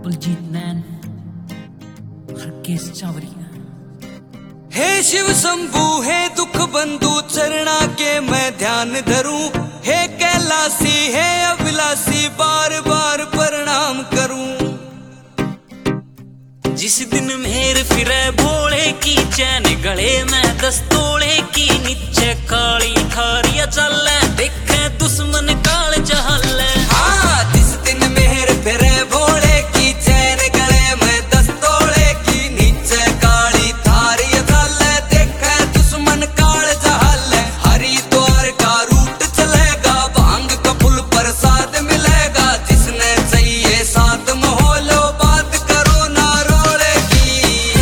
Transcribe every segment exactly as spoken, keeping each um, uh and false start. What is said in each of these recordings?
बलजीत नैन, हरकेश चावरिया। हे शिव शंभु हे दुख बंधु चरणा के मैं ध्यान धरूं, हे कैलासी हे अभिलाषी बार बार प्रणाम करूं। जिस दिन मेर फिरे भोले की चैन गले में दस्तोले की नीचे काली थारिया चले देखे दुश्मन काल चहले। हाँ जिस दिन मेर फिरे भोले की चैन गले में दस्तोले की नीचे काली थारिया चले देखे दुश्मन काल चहले। हरिद्वार का रूट चलेगा भांग का फूल प्रसाद मिलेगा, जिसने चाहिए साथ मोहलो बात करो ना रोले की।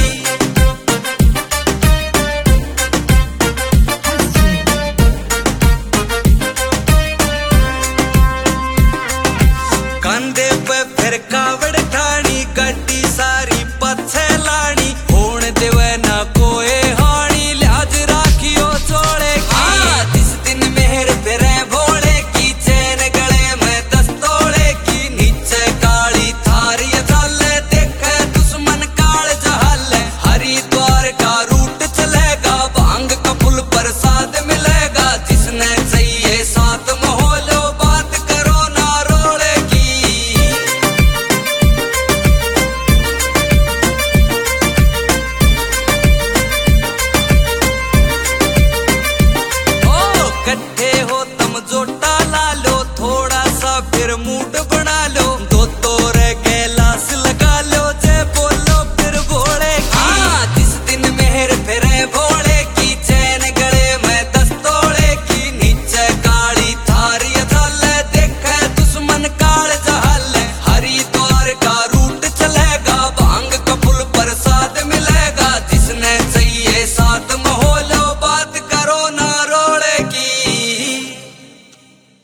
कंधे पे फिर कावड़ ठाणी गड्डी सारी पछे लानी, होण देवे ना कोई हानी लिहाज राखियो चोले की। जिस दिन मेहर फिरे भोले की चैन गले में दस्तोले की नीचे काली थारी चले देखे दुश्मन काल जहले। हरिद्वार का रूट चलेगा भांग का फूल प्रसाद मिलेगा, जिसने चाहिए साथ मोहलो बात करो ना रोले की। ओ कट्ठे हो